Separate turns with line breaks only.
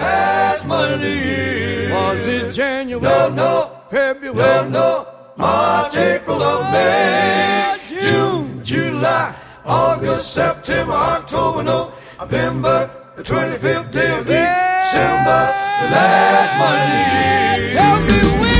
last month of the year.
Was it January?
No, no.
February?
No, no. March, April, or May. June, July, August, September, October, November, the 25th day of December, the last month of the year.
Tell me when.